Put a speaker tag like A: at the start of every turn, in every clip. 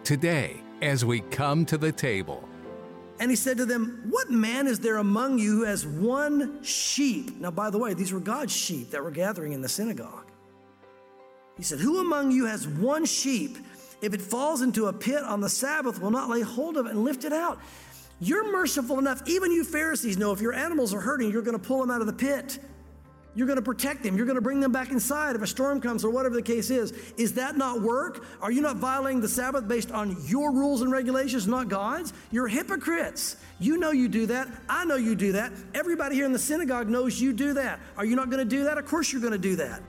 A: today as we come to the table.
B: And he said to them, what man is there among you who has one sheep? Now, by the way, these were God's sheep that were gathering in the synagogue. He said, who among you has one sheep? If it falls into a pit on the Sabbath, will not lay hold of it and lift it out. You're merciful enough. Even you Pharisees know if your animals are hurting, you're going to pull them out of the pit. You're going to protect them. You're going to bring them back inside if a storm comes or whatever the case is. Is that not work? Are you not violating the Sabbath based on your rules and regulations, not God's? You're hypocrites. You know you do that. I know you do that. Everybody here in the synagogue knows you do that. Are you not going to do that? Of course you're going to do that.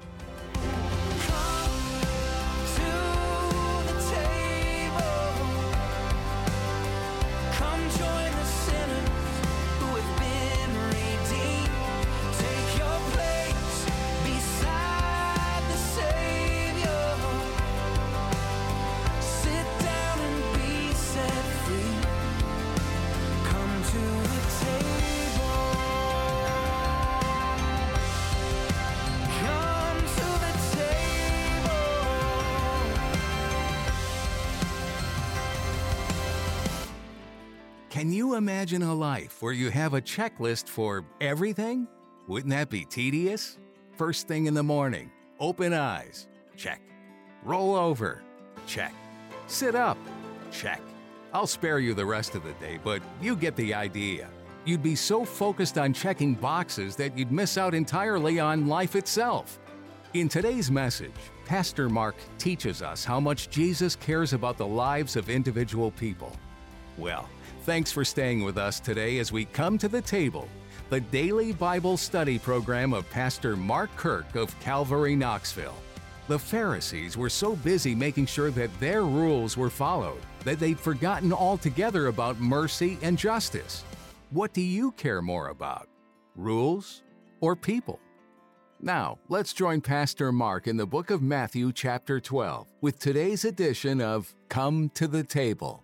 A: Can you imagine a life where you have a checklist for everything? Wouldn't that be tedious? First thing in the morning, open eyes, check. Roll over, check. Sit up, check. I'll spare you the rest of the day, but you get the idea. You'd be so focused on checking boxes that you'd miss out entirely on life itself. In today's message, Pastor Mark teaches us how much Jesus cares about the lives of individual people. Well, thanks for staying with us today as we come to the table, the daily Bible study program of Pastor Mark Kirk of Calvary, Knoxville. The Pharisees were so busy making sure that their rules were followed that they'd forgotten altogether about mercy and justice. What do you care more about, rules or people? Now, let's join Pastor Mark in the book of Matthew chapter 12 with today's edition of Come to the Table.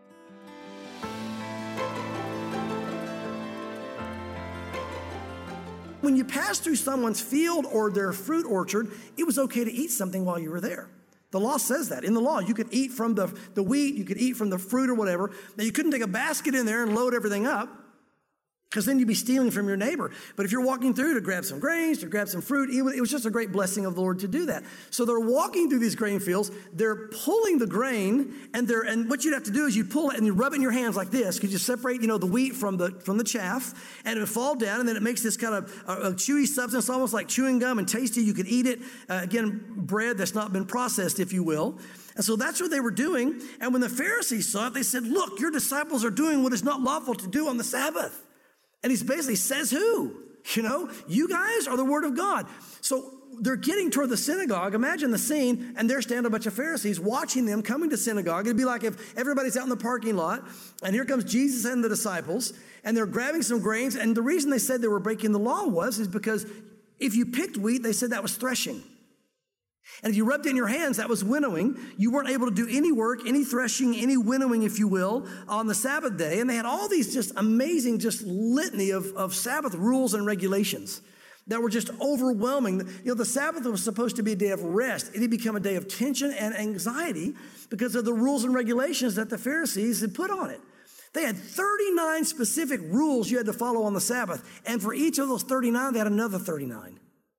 B: When you passed through someone's field or their fruit orchard, it was okay to eat something while you were there. The law says that. In the law, you could eat from the wheat, you could eat from the fruit or whatever. Now, you couldn't take a basket in there and load everything up, because then you'd be stealing from your neighbor. But if you're walking through to grab some grains, to grab some fruit, it was just a great blessing of the Lord to do that. So they're walking through these grain fields, they're pulling the grain, and what you'd have to do is you pull it and you rub it in your hands like this, because you separate, the wheat from the chaff, and it would fall down, and then it makes this kind of a chewy substance, almost like chewing gum and tasty. You could eat it, again, bread that's not been processed, if you will. And so that's what they were doing. And when the Pharisees saw it, they said, look, your disciples are doing what is not lawful to do on the Sabbath. And he basically says who? You guys are the word of God. So they're getting toward the synagogue. Imagine the scene, and there stand a bunch of Pharisees watching them coming to synagogue. It'd be like if everybody's out in the parking lot, and here comes Jesus and the disciples, and they're grabbing some grains. And the reason they said they were breaking the law is because if you picked wheat, they said that was threshing. And if you rubbed it in your hands, that was winnowing. You weren't able to do any work, any threshing, any winnowing, if you will, on the Sabbath day. And they had all these just amazing, litany of Sabbath rules and regulations that were just overwhelming. The Sabbath was supposed to be a day of rest. It had become a day of tension and anxiety because of the rules and regulations that the Pharisees had put on it. They had 39 specific rules you had to follow on the Sabbath. And for each of those 39, they had another 39.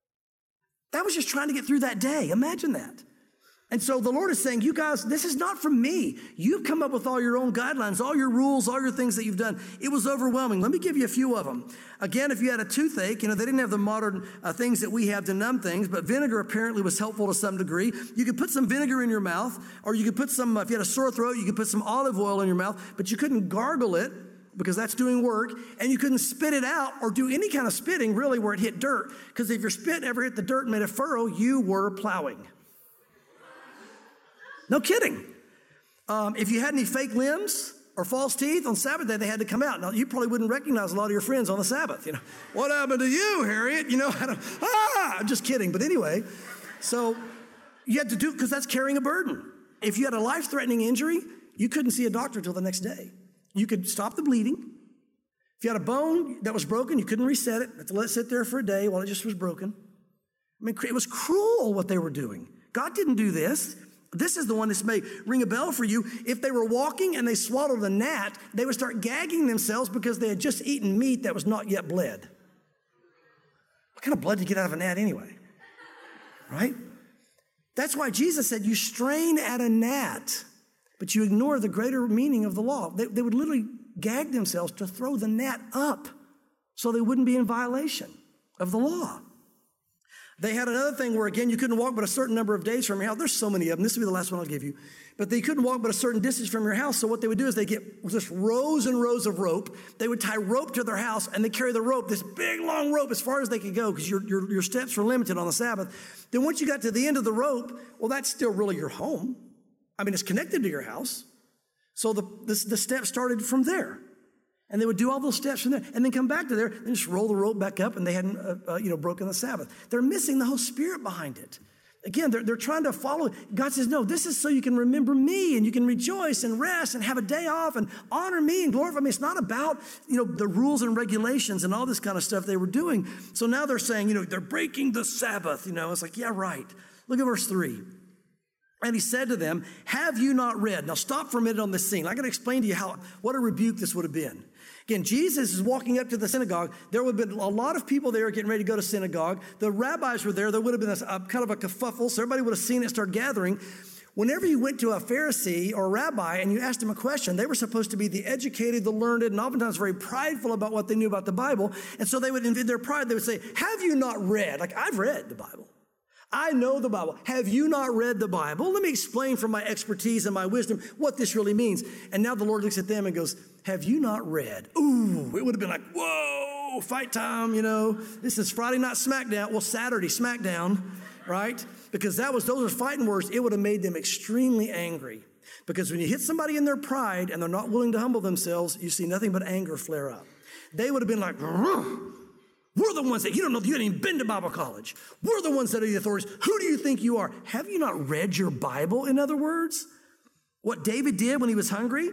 B: That was just trying to get through that day. Imagine that. And so the Lord is saying, you guys, this is not from me. You've come up with all your own guidelines, all your rules, all your things that you've done. It was overwhelming. Let me give you a few of them. Again, if you had a toothache, they didn't have the modern things that we have to numb things, but vinegar apparently was helpful to some degree. You could put some vinegar in your mouth, or you could put some, if you had a sore throat, you could put some olive oil in your mouth, but you couldn't gargle it, because that's doing work, and you couldn't spit it out or do any kind of spitting really where it hit dirt, because if your spit ever hit the dirt and made a furrow, you were plowing. No kidding. If you had any fake limbs or false teeth on Sabbath day, they had to come out. Now, you probably wouldn't recognize a lot of your friends on the Sabbath. What happened to you, Harriet? I'm just kidding. But anyway, so you had to do it because that's carrying a burden. If you had a life-threatening injury, you couldn't see a doctor until the next day. You could stop the bleeding. If you had a bone that was broken, you couldn't reset it. You had to let it sit there for a day while it just was broken. It was cruel what they were doing. God didn't do this. This is the one that may ring a bell for you. If they were walking and they swallowed a gnat, they would start gagging themselves because they had just eaten meat that was not yet bled. What kind of blood do you get out of a gnat anyway? Right? That's why Jesus said you strain at a gnat, but you ignore the greater meaning of the law. They would literally gag themselves to throw the gnat up so they wouldn't be in violation of the law. They had another thing where, again, you couldn't walk but a certain number of days from your house. There's so many of them. This will be the last one I'll give you. But they couldn't walk but a certain distance from your house. So what they would do is they get just rows and rows of rope. They would tie rope to their house, and they carry the rope, this big, long rope, as far as they could go because your steps were limited on the Sabbath. Then once you got to the end of the rope, well, that's still really your home. I mean, it's connected to your house. So the steps started from there. And they would do all those steps from there and then come back to there and just roll the rope back up, and they hadn't broken the Sabbath. They're missing the whole spirit behind it. Again, they're trying to follow. God says, no, this is so you can remember me and you can rejoice and rest and have a day off and honor me and glorify me. It's not about, the rules and regulations and all this kind of stuff they were doing. So now they're saying, they're breaking the Sabbath. It's like, yeah, right. Look at verse 3. And he said to them, have you not read? Now stop for a minute on this scene. I got to explain to you what a rebuke this would have been. Again, Jesus is walking up to the synagogue. There would have been a lot of people there getting ready to go to synagogue. The rabbis were there. There would have been a kind of a kerfuffle, so everybody would have seen it start gathering. Whenever you went to a Pharisee or a rabbi and you asked them a question, they were supposed to be the educated, the learned, and oftentimes very prideful about what they knew about the Bible. And so they would, in their pride, they would say, have you not read? Like, I've read the Bible. I know the Bible. Have you not read the Bible? Let me explain from my expertise and my wisdom what this really means. And now the Lord looks at them and goes, have you not read? Ooh, it would have been like, whoa, fight time, This is Friday night SmackDown. Well, Saturday SmackDown, right? Because those are fighting words. It would have made them extremely angry. Because when you hit somebody in their pride and they're not willing to humble themselves, you see nothing but anger flare up. They would have been like, we're the ones that, you haven't even been to Bible college. We're the ones that are the authorities. Who do you think you are? Have you not read your Bible, in other words? What David did when he was hungry?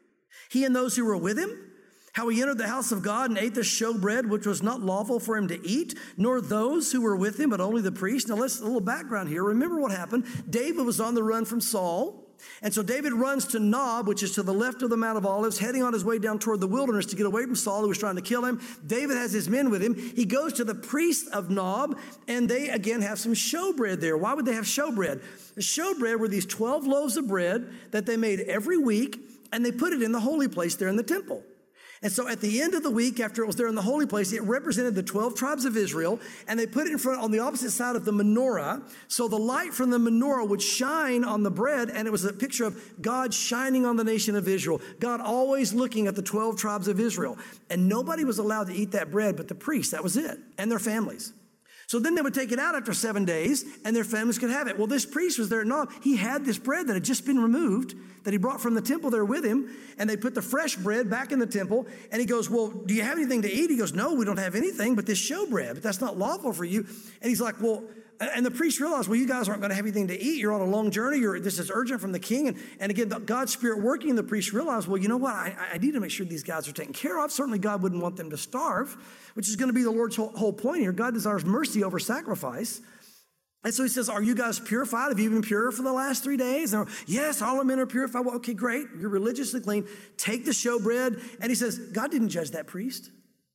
B: He and those who were with him? How he entered the house of God and ate the showbread, which was not lawful for him to eat, nor those who were with him, but only the priest. Now let's a little background here. Remember what happened. David was on the run from Saul. And so David runs to Nob, which is to the left of the Mount of Olives, heading on his way down toward the wilderness to get away from Saul, who was trying to kill him. David has his men with him. He goes to the priest of Nob, and they again have some showbread there. Why would they have showbread? The showbread were these 12 loaves of bread that they made every week, and they put it in the holy place there in the temple. And so at the end of the week, after it was there in the holy place, it represented the 12 tribes of Israel, and they put it in front on the opposite side of the menorah. So the light from the menorah would shine on the bread, and it was a picture of God shining on the nation of Israel. God always looking at the 12 tribes of Israel. And nobody was allowed to eat that bread but the priests. That was it, and their families. So then they would take it out after 7 days, and their families could have it. Well, this priest was there at Nob. He had this bread that had just been removed, that he brought from the temple there with him, and they put the fresh bread back in the temple, and he goes, well, do you have anything to eat? He goes, no, we don't have anything but this showbread, but that's not lawful for you. And he's like, well, and the priest realized, well, you guys aren't going to have anything to eat. You're on a long journey. This is urgent from the king. And again, God's Spirit working, the priest realized, well, you know what? I need to make sure these guys are taken care of. Certainly God wouldn't want them to starve, which is going to be the Lord's whole point here. God desires mercy over sacrifice. And so he says, are you guys purified? Have you been pure for the last 3 days? And yes, all our men are purified. Well, okay, great. You're religiously clean. Take the showbread. And he says, God didn't judge that priest.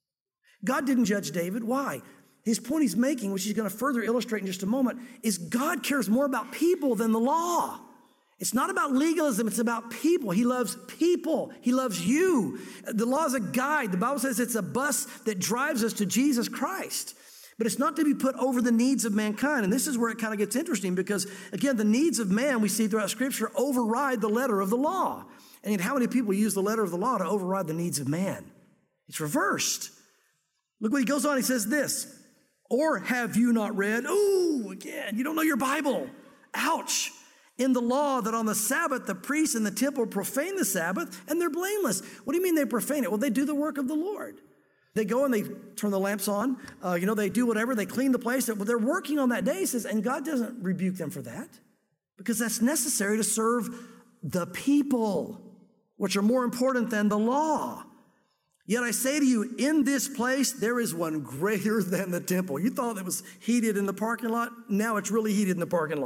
B: God didn't judge David. Why? His point he's making, which he's going to further illustrate in just a moment, is God cares more about people than the law. It's not about legalism. It's about people. He loves people. He loves you. The law is a guide. The Bible says it's a bus that drives us to Jesus Christ. But it's not to be put over the needs of mankind. And this is where it kind of gets interesting because, again, the needs of man we see throughout Scripture override the letter of the law. And yet how many people use the letter of the law to override the needs of man? It's reversed. Look what he goes on. He says this. Or have you not read? Ooh, again, you don't know your Bible. Ouch. In the law that on the Sabbath, the priests in the temple profane the Sabbath and they're blameless. What do you mean they profane it? Well, they do the work of the Lord. They go and they turn the lamps on. They do whatever. They clean the place. They're working on that day, he says, and God doesn't rebuke them for that because that's necessary to serve the people, which are more important than the law. Yet I say to you, in this place, there is one greater than the temple. You thought it was heated in the parking lot. Now it's really heated in the parking lot.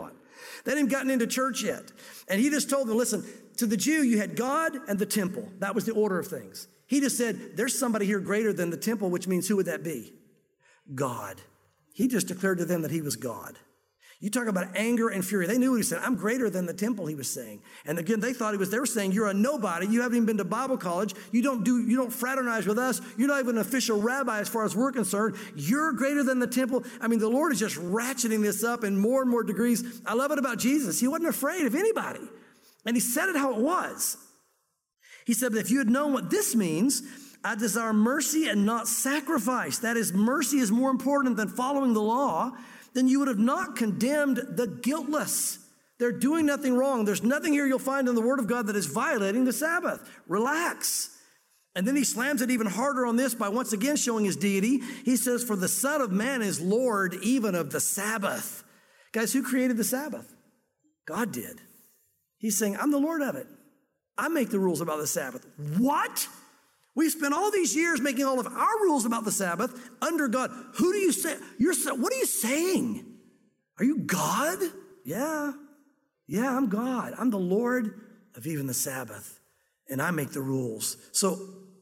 B: They hadn't gotten into church yet. And he just told them, listen, to the Jew, you had God and the temple. That was the order of things. He just said, there's somebody here greater than the temple, which means who would that be? God. He just declared to them that he was God. You talk about anger and fury. They knew what he said. I'm greater than the temple, he was saying. And again, they were saying, you're a nobody. You haven't even been to Bible college. You don't fraternize with us. You're not even an official rabbi as far as we're concerned. You're greater than the temple. I mean, the Lord is just ratcheting this up in more and more degrees. I love it about Jesus. He wasn't afraid of anybody. And he said it how it was. He said, but if you had known what this means, I desire mercy and not sacrifice. That is, mercy is more important than following the law. Then you would have not condemned the guiltless. They're doing nothing wrong. There's nothing here you'll find in the Word of God that is violating the Sabbath. Relax. And then he slams it even harder on this by once again showing his deity. He says, for the Son of Man is Lord even of the Sabbath. Guys, who created the Sabbath? God did. He's saying, I'm the Lord of it. I make the rules about the Sabbath. What? We spent all these years making all of our rules about the Sabbath under God. Who do you say? What are you saying? Are you God? Yeah, I'm God. I'm the Lord of even the Sabbath, and I make the rules. So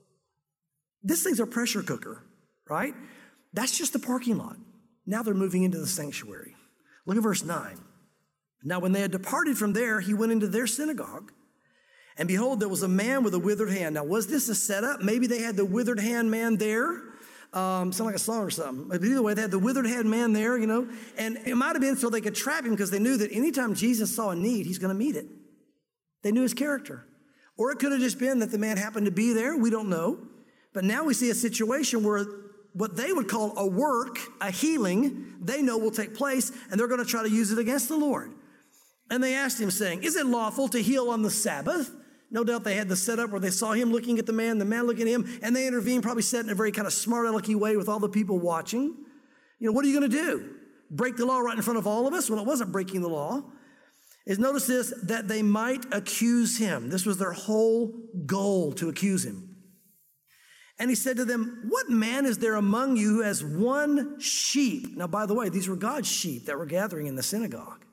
B: this thing's a pressure cooker, right? That's just the parking lot. Now they're moving into the sanctuary. Look at verse 9. Now when they had departed from there, he went into their synagogue. And behold, there was a man with a withered hand. Now, was this a setup? Maybe they had the withered hand man there. Sound like a song or something. But either way, they had the withered hand man there, And it might have been so they could trap him because they knew that anytime Jesus saw a need, he's going to meet it. They knew his character. Or it could have just been that the man happened to be there. We don't know. But now we see a situation where what they would call a work, a healing, they know will take place, and they're going to try to use it against the Lord. And they asked him, saying, is it lawful to heal on the Sabbath? No doubt they had the setup where they saw him looking at the man looking at him, and they intervened, probably said in a very kind of smart alecky way with all the people watching. What are you going to do? Break the law right in front of all of us? Well, it wasn't breaking the law. Notice this, that they might accuse him. This was their whole goal, to accuse him. And he said to them, what man is there among you who has one sheep? Now, by the way, these were God's sheep that were gathering in the synagogue.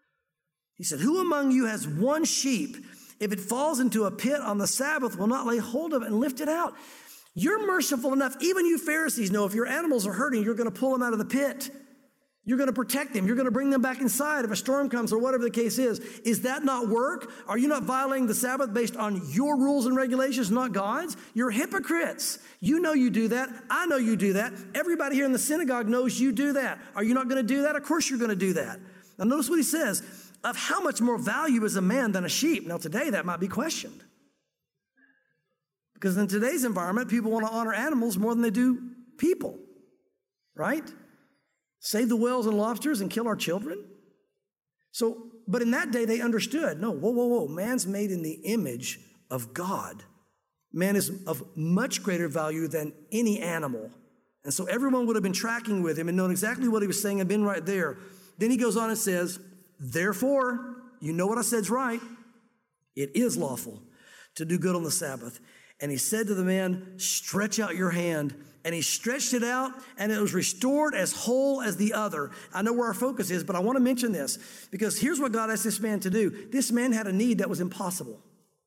B: He said, who among you has one sheep? If it falls into a pit on the Sabbath, will not lay hold of it and lift it out. You're merciful enough. Even you Pharisees know if your animals are hurting, you're going to pull them out of the pit. You're going to protect them. You're going to bring them back inside if a storm comes or whatever the case is. Is that not work? Are you not violating the Sabbath based on your rules and regulations, not God's? You're hypocrites. You know you do that. I know you do that. Everybody here in the synagogue knows you do that. Are you not going to do that? Of course you're going to do that. Now notice what he says. Of how much more value is a man than a sheep? Now today that might be questioned. Because in today's environment, people want to honor animals more than they do people, right? Save the whales and lobsters and kill our children. But in that day they understood, no, whoa, man's made in the image of God. Man is of much greater value than any animal. And so everyone would have been tracking with him and known exactly what he was saying and been right there. Then he goes on and says, therefore, you know what I said's right. It is lawful to do good on the Sabbath. And he said to the man, stretch out your hand. And he stretched it out, and it was restored as whole as the other. I know where our focus is, but I want to mention this because here's what God asked this man to do. This man had a need that was impossible.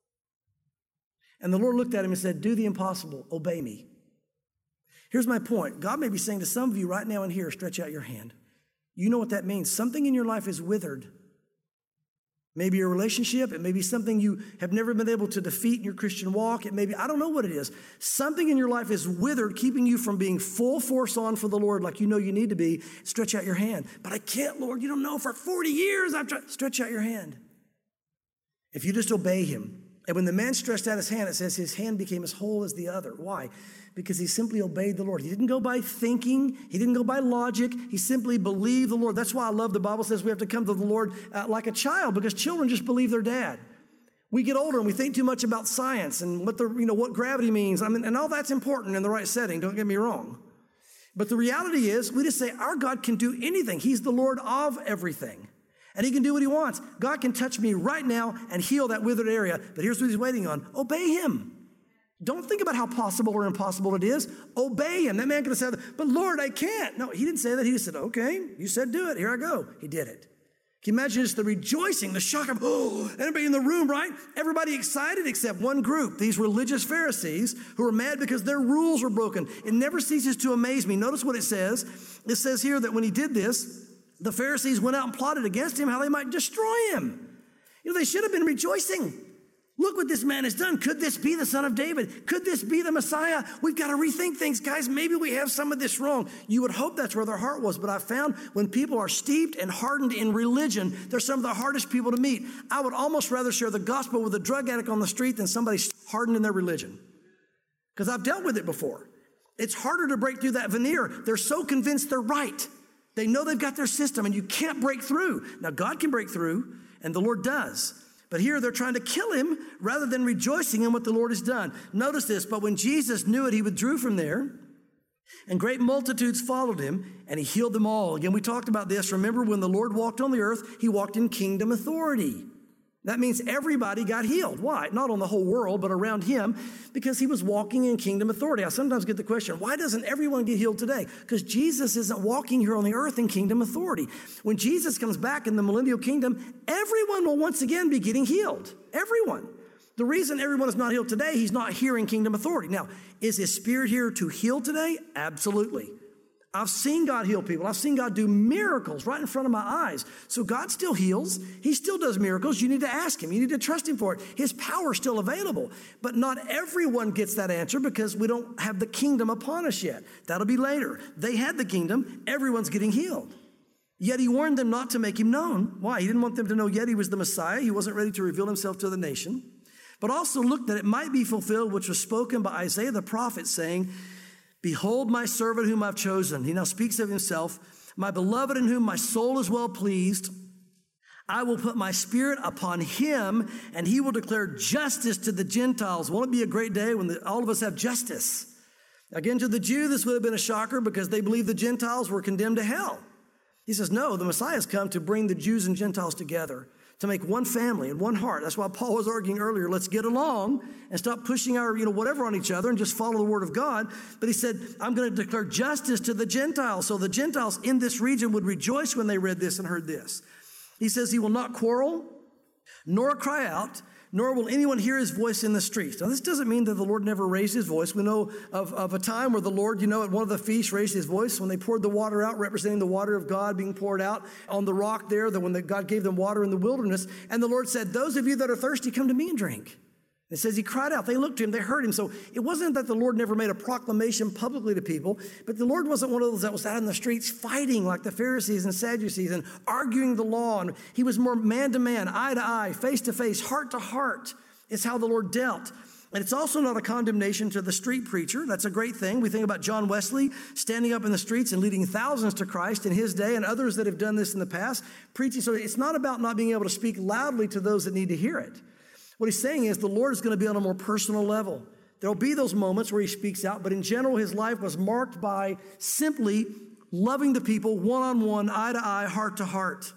B: And the Lord looked at him and said, do the impossible, obey me. Here's my point. God may be saying to some of you right now in here, stretch out your hand. You know what that means. Something in your life is withered. Maybe a relationship. It may be something you have never been able to defeat in your Christian walk. It may be, I don't know what it is. Something in your life is withered, keeping you from being full force on for the Lord like you know you need to be. Stretch out your hand. But I can't, Lord. You don't know, for 40 years I've tried. Stretch out your hand. If you just obey him. And when the man stretched out his hand, it says his hand became as whole as the other. Why? Because he simply obeyed the Lord. He didn't go by thinking. He didn't go by logic. He simply believed the Lord. That's why I love the Bible says we have to come to the Lord like a child, because children just believe their dad. We get older and we think too much about science and what gravity means. And all that's important in the right setting. Don't get me wrong. But the reality is we just say our God can do anything. He's the Lord of everything. And he can do what he wants. God can touch me right now and heal that withered area. But here's what he's waiting on. Obey him. Don't think about how possible or impossible it is. Obey him. That man could have said, but Lord, I can't. No, he didn't say that. He just said, okay, you said do it. Here I go. He did it. Can you imagine just the rejoicing, the shock of, oh, everybody in the room, right? Everybody excited except one group, these religious Pharisees who are mad because their rules were broken. It never ceases to amaze me. Notice what it says. It says here that when he did this, the Pharisees went out and plotted against him how they might destroy him. You know, they should have been rejoicing. Look what this man has done. Could this be the Son of David? Could this be the Messiah? We've got to rethink things, guys. Maybe we have some of this wrong. You would hope that's where their heart was, but I found when people are steeped and hardened in religion, they're some of the hardest people to meet. I would almost rather share the gospel with a drug addict on the street than somebody hardened in their religion, because I've dealt with it before. It's harder to break through that veneer. They're so convinced they're right. They know they've got their system, and you can't break through. Now, God can break through, and the Lord does. But here they're trying to kill him rather than rejoicing in what the Lord has done. Notice this, but when Jesus knew it, he withdrew from there, and great multitudes followed him, and he healed them all. Again, we talked about this. Remember, when the Lord walked on the earth, he walked in kingdom authority. That means everybody got healed. Why? Not on the whole world, but around him, because he was walking in kingdom authority. I sometimes get the question, why doesn't everyone get healed today? Because Jesus isn't walking here on the earth in kingdom authority. When Jesus comes back in the millennial kingdom, everyone will once again be getting healed. Everyone. The reason everyone is not healed today, he's not here in kingdom authority. Now, is his spirit here to heal today? Absolutely. I've seen God heal people. I've seen God do miracles right in front of my eyes. So God still heals. He still does miracles. You need to ask him. You need to trust him for it. His power is still available. But not everyone gets that answer because we don't have the kingdom upon us yet. That'll be later. They had the kingdom. Everyone's getting healed. Yet he warned them not to make him known. Why? He didn't want them to know yet he was the Messiah. He wasn't ready to reveal himself to the nation. But also look that it might be fulfilled, which was spoken by Isaiah the prophet, saying, behold my servant whom I've chosen. He now speaks of himself. My beloved in whom my soul is well pleased. I will put my spirit upon him, and he will declare justice to the Gentiles. Won't it be a great day when all of us have justice? Again, to the Jew, this would have been a shocker because they believed the Gentiles were condemned to hell. He says, no, the Messiah has come to bring the Jews and Gentiles together, to make one family and one heart. That's why Paul was arguing earlier, let's get along and stop pushing our, whatever on each other and just follow the word of God. But he said, I'm going to declare justice to the Gentiles. So the Gentiles in this region would rejoice when they read this and heard this. He says he will not quarrel, nor cry out, nor will anyone hear his voice in the streets. Now, this doesn't mean that the Lord never raised his voice. We know of a time where the Lord, at one of the feasts raised his voice when they poured the water out, representing the water of God being poured out on the rock there, when God gave them water in the wilderness. And the Lord said, those of you that are thirsty, come to me and drink. It says he cried out. They looked to him. They heard him. So it wasn't that the Lord never made a proclamation publicly to people, but the Lord wasn't one of those that was out in the streets fighting like the Pharisees and Sadducees and arguing the law. And he was more man to man, eye to eye, face to face, heart to heart. It's how the Lord dealt. And it's also not a condemnation to the street preacher. That's a great thing. We think about John Wesley standing up in the streets and leading thousands to Christ in his day and others that have done this in the past, preaching. So it's not about not being able to speak loudly to those that need to hear it. What he's saying is the Lord is going to be on a more personal level. There'll be those moments where he speaks out, but in general, his life was marked by simply loving the people one-on-one, eye to eye, heart to heart.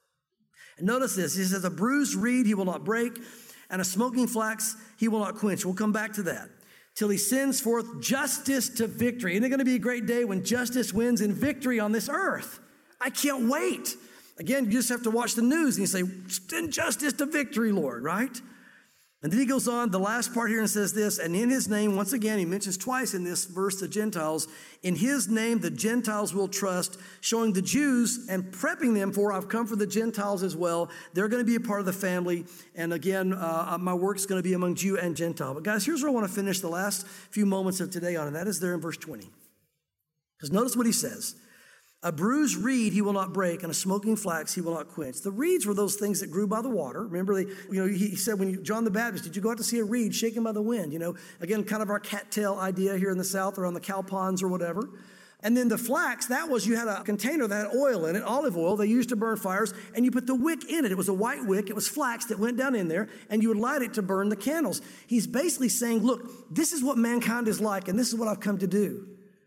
B: And notice this. He says, a bruised reed he will not break, and a smoking flax he will not quench. We'll come back to that. Till he sends forth justice to victory. Isn't it going to be a great day when justice wins in victory on this earth? I can't wait. Again, you just have to watch the news and you say, send justice to victory, Lord, right? And then he goes on, the last part here, and says this, and in his name, once again, he mentions twice in this verse the Gentiles. In his name, the Gentiles will trust, showing the Jews and prepping them for, I've come for the Gentiles as well. They're going to be a part of the family. And again, my work's going to be among Jew and Gentile. But guys, here's where I want to finish the last few moments of today on, and that is there in verse 20. Because notice what he says. A bruised reed he will not break, and a smoking flax he will not quench. The reeds were those things that grew by the water. Remember, he said when John the Baptist, did you go out to see a reed shaken by the wind? Again, kind of our cattail idea here in the South or on the cow ponds or whatever. And then the flax, that was you had a container that had oil in it, olive oil they used to burn fires, and you put the wick in it. It was a white wick. It was flax that went down in there, and you would light it to burn the candles. He's basically saying, look, this is what mankind is like, and this is what I've come to do.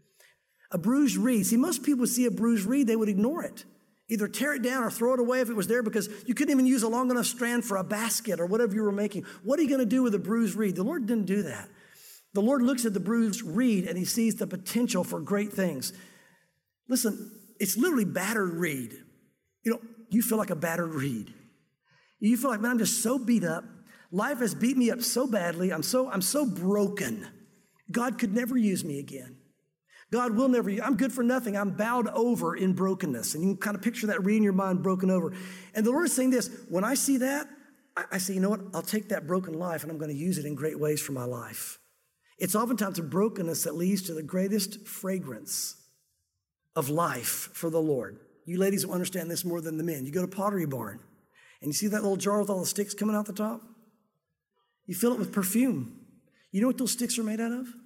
B: A bruised reed. See, most people would see a bruised reed, they would ignore it. Either tear it down or throw it away if it was there because you couldn't even use a long enough strand for a basket or whatever you were making. What are you going to do with a bruised reed? The Lord didn't do that. The Lord looks at the bruised reed and he sees the potential for great things. Listen, it's literally battered reed. you feel like a battered reed. You feel like, man, I'm just so beat up. Life has beat me up so badly. I'm so broken. God could never use me again. God will never, I'm good for nothing. I'm bowed over in brokenness. And you can kind of picture that reed in your mind broken over. And the Lord is saying this, when I see that, I say, you know what? I'll take that broken life and I'm going to use it in great ways for my life. It's oftentimes a brokenness that leads to the greatest fragrance of life for the Lord. You ladies will understand this more than the men. You go to Pottery Barn and you see that little jar with all the sticks coming out the top? You fill it with perfume. You know what those sticks are made out of?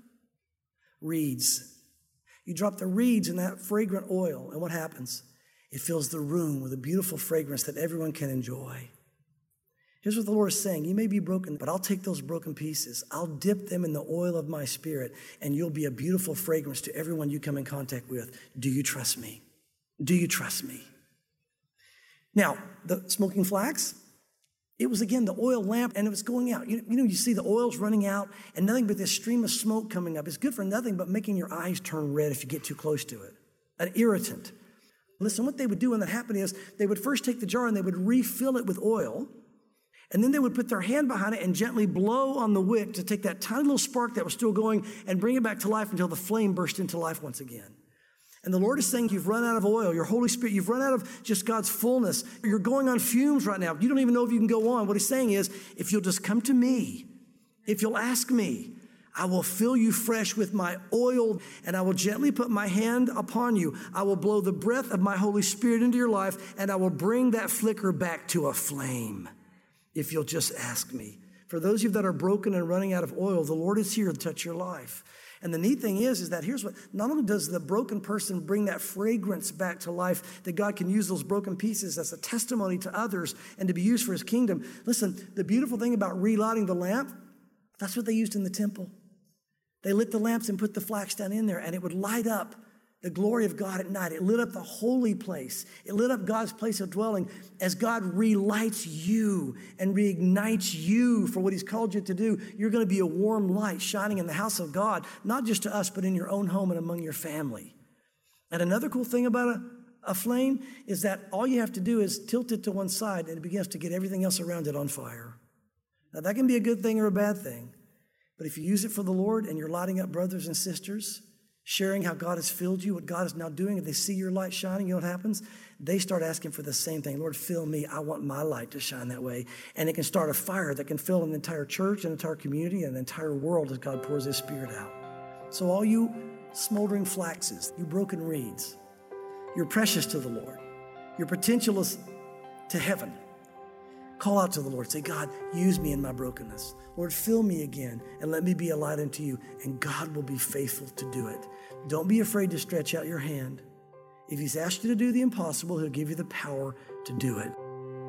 B: Reeds. You drop the reeds in that fragrant oil, and what happens? It fills the room with a beautiful fragrance that everyone can enjoy. Here's what the Lord is saying. You may be broken, but I'll take those broken pieces. I'll dip them in the oil of my Spirit, and you'll be a beautiful fragrance to everyone you come in contact with. Do you trust me? Do you trust me? Now, the smoking flax, it was, again, the oil lamp, and it was going out. You see the oil's running out, and nothing but this stream of smoke coming up. It's good for nothing but making your eyes turn red if you get too close to it. An irritant. Listen, what they would do when that happened is they would first take the jar and they would refill it with oil, and then they would put their hand behind it and gently blow on the wick to take that tiny little spark that was still going and bring it back to life until the flame burst into life once again. And the Lord is saying you've run out of oil, your Holy Spirit, you've run out of just God's fullness. You're going on fumes right now. You don't even know if you can go on. What he's saying is, if you'll just come to me, if you'll ask me, I will fill you fresh with my oil, and I will gently put my hand upon you. I will blow the breath of my Holy Spirit into your life, and I will bring that flicker back to a flame, if you'll just ask me. For those of you that are broken and running out of oil, the Lord is here to touch your life. And the neat thing is that here's what, not only does the broken person bring that fragrance back to life, that God can use those broken pieces as a testimony to others and to be used for his kingdom. Listen, the beautiful thing about relighting the lamp, that's what they used in the temple. They lit the lamps and put the flax down in there, and it would light up the glory of God at night. It lit up the holy place. It lit up God's place of dwelling as God relights you and reignites you for what he's called you to do. You're going to be a warm light shining in the house of God, not just to us, but in your own home and among your family. And another cool thing about a flame is that all you have to do is tilt it to one side and it begins to get everything else around it on fire. Now that can be a good thing or a bad thing, but if you use it for the Lord and you're lighting up brothers and sisters, sharing how God has filled you, what God is now doing, if they see your light shining, you know what happens? They start asking for the same thing. Lord, fill me. I want my light to shine that way. And it can start a fire that can fill an entire church, an entire community, and an entire world as God pours his Spirit out. So all you smoldering flaxes, you broken reeds, you're precious to the Lord. Your potential is to heaven. Call out to the Lord. Say, God, use me in my brokenness. Lord, fill me again and let me be a light unto you. And God will be faithful to do it. Don't be afraid to stretch out your hand. If he's asked you to do the impossible, he'll give you the power to do it.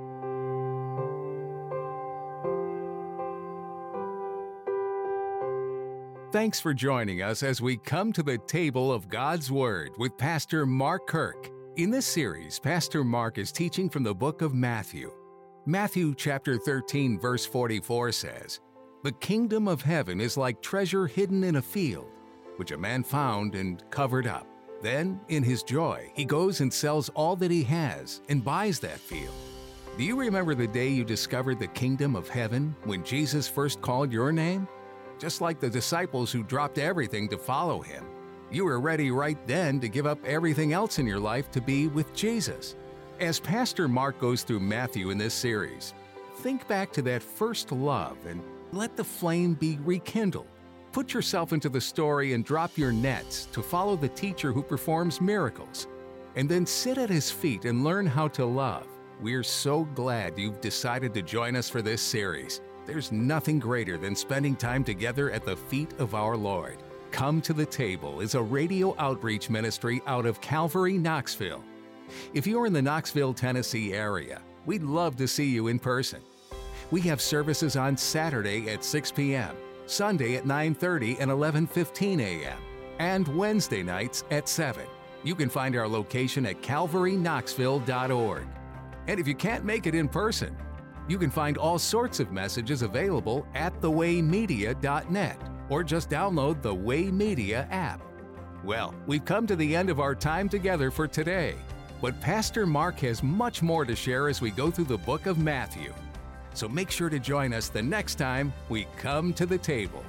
A: Thanks for joining us as we come to the table of God's Word with Pastor Mark Kirk. In this series, Pastor Mark is teaching from the book of Matthew. Matthew chapter 13, verse 44 says, "The kingdom of heaven is like treasure hidden in a field, which a man found and covered up. Then, in his joy, he goes and sells all that he has and buys that field." Do you remember the day you discovered the kingdom of heaven when Jesus first called your name? Just like the disciples who dropped everything to follow him, you were ready right then to give up everything else in your life to be with Jesus. As Pastor Mark goes through Matthew in this series, think back to that first love and let the flame be rekindled. Put yourself into the story and drop your nets to follow the teacher who performs miracles. And then sit at his feet and learn how to love. We're so glad you've decided to join us for this series. There's nothing greater than spending time together at the feet of our Lord. Come to the Table is a radio outreach ministry out of Calvary, Knoxville. If you're in the Knoxville, Tennessee area, we'd love to see you in person. We have services on Saturday at 6 p.m., Sunday at 9:30 and 11:15 a.m., and Wednesday nights at 7. You can find our location at calvaryknoxville.org. And if you can't make it in person, you can find all sorts of messages available at thewaymedia.net or just download the Way Media app. Well, we've come to the end of our time together for today. But Pastor Mark has much more to share as we go through the book of Matthew. So make sure to join us the next time we come to the table.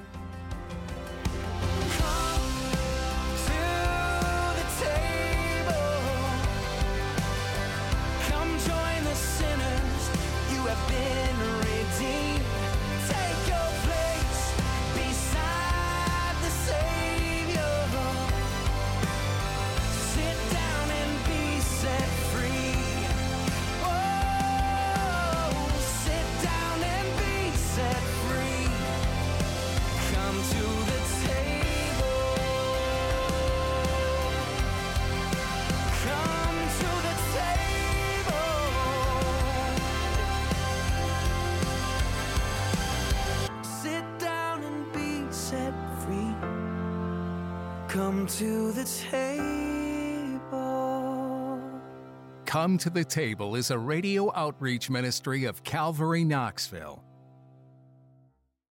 C: Come to the table.
A: Come to the Table is a radio outreach ministry of Calvary Knoxville.